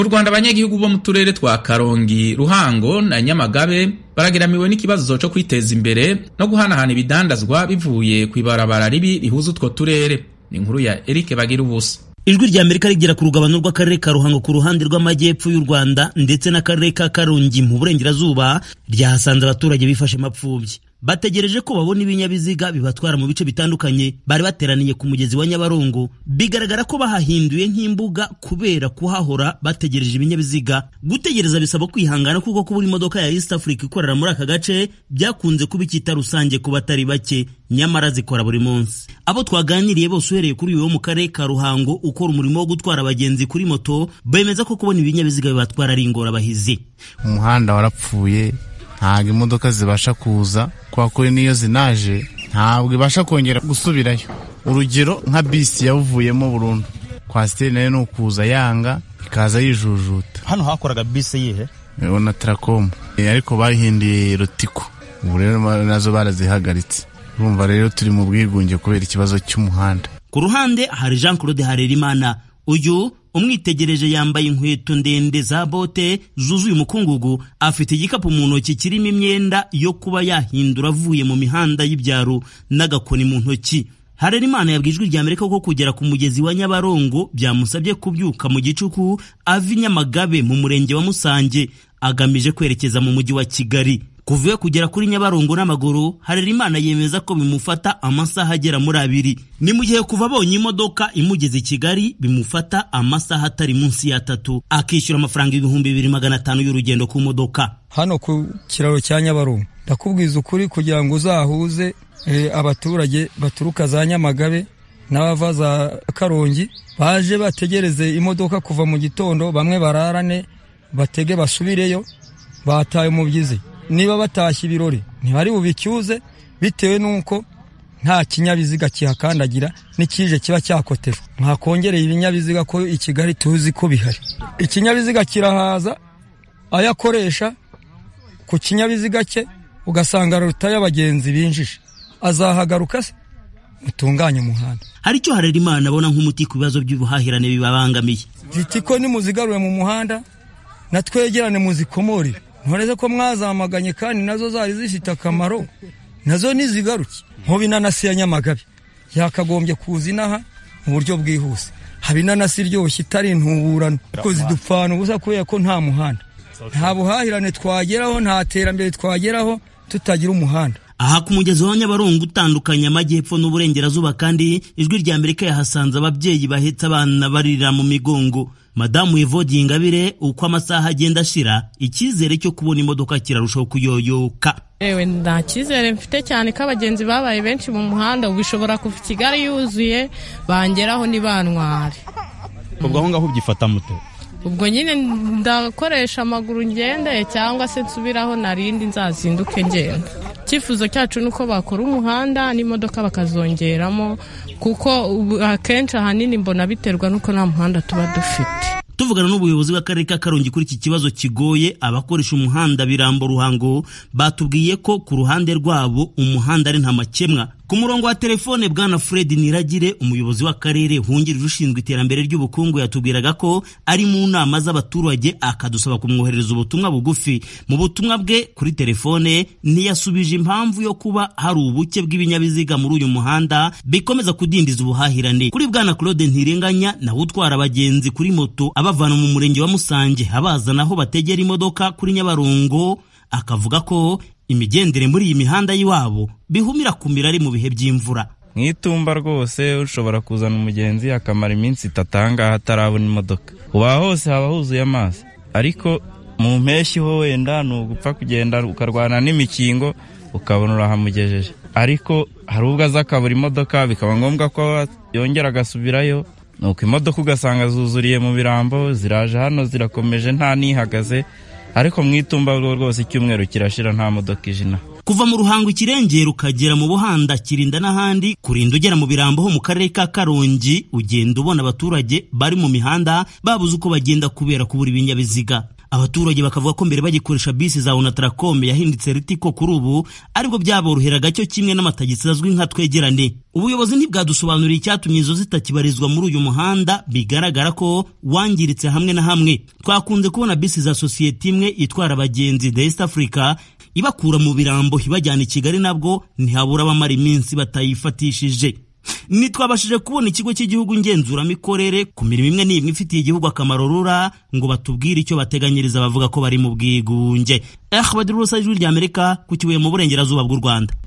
Mu Rwanda abanyagihugu bo mu turere twa Karongi, Ruhango na Nyamagabe barageramiwe n'ikibazo cyo kwiteza imbere no guhanahana ibidandazwa bivuye kwibarabara ribi rihuza utwo turere. Ni inkuru ya Eric Bagirubusa. Ijwi rya Amerika rigira ku rugabano rw'akarere ka Ruhango ku ruhande rw'amajyepfo y'u Rwanda ndetse n'akarere ka Karongi mu burengerazuba ryahasanze abaturage bifashe mapfubyi. Bategereje ko babona ibinyabiziga bibatwara mu bice bitandukanye. Bari bateraniye ku mugezi wa Nyabarongo, bigaragara ko bahahinduye nk'imbuga kubera kuhahora bategereje ibinyabiziga. Gutegereza bisaba kwihangana kuko kubura imodoka ya East Africa ikorera muri aka gace byakunze kuba icyita rusange ku batari bake, nyamara zikora buri munsi. Abo twaganiriye bose uhereye kuri uyu wo mu karere ka Ruhango ukora umurimo wo gutwara abagenzi kuri moto bemeza ko kubona ibinyabiziga bibatwara ari ingorabahizi. Umuhanda warapfuye, ntabwo imodoka zibasha kuza, kwa kuri niyo zinaje ntabwo ibasha kongera gusubirayo. Urugero nka bisi yavuyemo burundu, kwasiteri nayo nukuza yanga ikaza yijujuta. Hano hakoraga bisi yihe na Tracom, ariko bahindiye Rotiko, ubu rero nazo barazihagaritse. Urumva rero turi mu bwigunge kubera ikibazo cy'umuhanda. Ku ruhande hari Jean Claude Harerimana, uyu umwitegereje yambaye inkweto ndende za bote zuzuye umukungugu, afite igikapu mu ntoki kirimo imyenda yo kuba yahindura avuye mu mihanda y'ibyaro n'agakoni mu ntoki. Harerimana yabwijwe rya Amerika ko kugera ku mugezi wa Nyabarongo byamusabye kubyuka mu gicuku ava Nyamagabe mu murenge wa Musange agamije kwerekeza mu mujyi wa Kigali. Kuvuye kugera kuri Nyabarongo n'amaguru, Harerimana yemeza ko bimufata amasaha agera muri 2. Ni mu gihe kuva abonye imodoka imugeze i Kigali bimufata amasaha atari munsi ya 3, akishyura amafaranga 2500 y'urugendo ku modoka. Hano ku kiraro cya Nyabarongo ndakubwiza ukuri kugira ngo uzahuze abaturage baturuka za Nyamagabe n'abava za Karongi baje bategereze imodoka kuva mu gitondo, bamwe bararane batege basubireyo bataye umubyizi. Niba batashye ibirori ntibari bubicyuze bitewe nuko nta kinyabiziga kihakandagira n'ikije kiba cyakotejwe. Mwakongereye ibinyabiziga ko i Kigali tuzi ko bihari. Ikinyabiziga kirahaza ayakoresha ku kinyabiziga cye ugasanga rutaye abagenzi binjije, azahagaruka se mutunganye umuhanda. Hari cyo Harerimana abona nk'umuti ku bibazo by'ubuhahirane bibabangamiye. Zitiko ni muzigarure mu muhanda natwegerane muzikomorire. Ntoreze ko mwazamaganye kandi nazo zari zifite akamaro, nazo nizigaruke. Nko inanasi ya Nyamagabe yakagombye kuzinaha mu buryo bwihuse. Haba inanasi iryoshye itari intuburano ko zidupfana ubusa kubera ko nta muhanda, nta buhahirane twageraho, nta terambere twageraho tutagira umuhanda. Aha ku mugezi wa Nyabarongo utandukanye amajyepfo n'uburengerazuba kandi ijwi rya Amerika yahasanze ababyeyi bahetse abana barira mu migongo. Madamu Evode Ingabire uko amasaha agenda ashira icyizere cyo kubona imodoka kirarushaho kuyoyoka. Ewe nda cyizere mfite cyane ko abagenzi babaye benshi mu muhanda, ubishobora kuva Kigali yuzuye bangeraho ni bantware. Ubwo aho ngaho byifata mute? Ubwo nyine ndakoresha amaguru ngende cyangwa se nsubiraho narindi nzazinduke ngenda. Cyifuzo cyacu nuko bakora umuhanda n'imodoka bakazongeramo kuko akenshi ahanini mbona biterwa nuko nta muhanda tuba dufite. Tuvugana n'ubuyobozi bw'akarere ka Karongi kuri iki kibazo kigoye abakoresha umuhanda Birambo Ruhango batubwiye ko ku ruhande rwabo umuhanda ari nta makemwa. Ku murongo wa telefone bwana Fred Niragire umuyobozi w'akarere hungirije ushinzwe iterambere ry'ubukungu yatubwiraga ko ari mu nama z'abaturage akadusaba kumwoherereza ubutumwa bugufi. Mu butumwa bwe kuri telefone ntiyasubije impamvu yo kuba hari ubuke bw'ibinyabiziga muri uyu muhanda bikomeza kudindiza ubuhahirane. Kuri bwana Claude Ntirenganya na utwara abagenzi kuri moto abavana mu murenge wa Musange abazana aho bategera imodoka kuri Nyabarongo, akavuga ko imigendere muri iyi mihanda y'iwabo bihumira kumira ari mu bihe by'imvura. Mwitumba rwose ushobora kuzana umugenzi akamara iminsi 3 hatarabona imodoka. Uba hose haba huzuye amazi, ariko mu mpeshyi ho wenda nugupfa kugenda ukarwana n'imikingo ukabona urahamugejeje, ariko hari ubwo azakabura imodoka bikaba ngombwa ko yongera agasubirayo, nuko imodoka ugasanga zuzuriye mu Birambo ziraje hano zirakomeje nta nihagaze. Ariko mwitumba rwose icyumweru kirashira nta modoka ijina. Kuva mu Ruhango ikirengera ukagera mu Buhanda Kirinda n'ahandi kurinda ugera mu Birambo ho mu karere ka Karongi ugenda ubona abaturage bari mu mihanda babuze uko bagenda kubera kubura ibinyabiziga. Abaturage bakavuga ko mbere bagikoresha bisi za Onatracom yahindutse Ritiko kuri ubu aribwo byaboroheraga cyo kimwe n'amatagisi azwi nka Twegerane. Ubuyobozi ntibwadusobanuriye icyatumye izo zitakibarizwa muri uyu muhanda, bigaragara ko wangiritse hamwe na hamwe. Twakunze kubona bisi za sosiyete imwe itwara abagenzi The East Africa ibakura mu Birambo ibajyana i Kigali, nabwo ntihabura abamara iminsi batayifatishije. Nitwabashije kubona ikigo cy'igihugu ngenzuramikorere ku mirimo imwe n'imwe ifitiye igihugu akamaro RURA ngo batubwire icyo bateganyiriza bavuga ko bari mu bwigunge. Ahmed Rusa, Ijwi ry'Amerika, ku Kibuye mu burengerazuba bw'u Rwanda.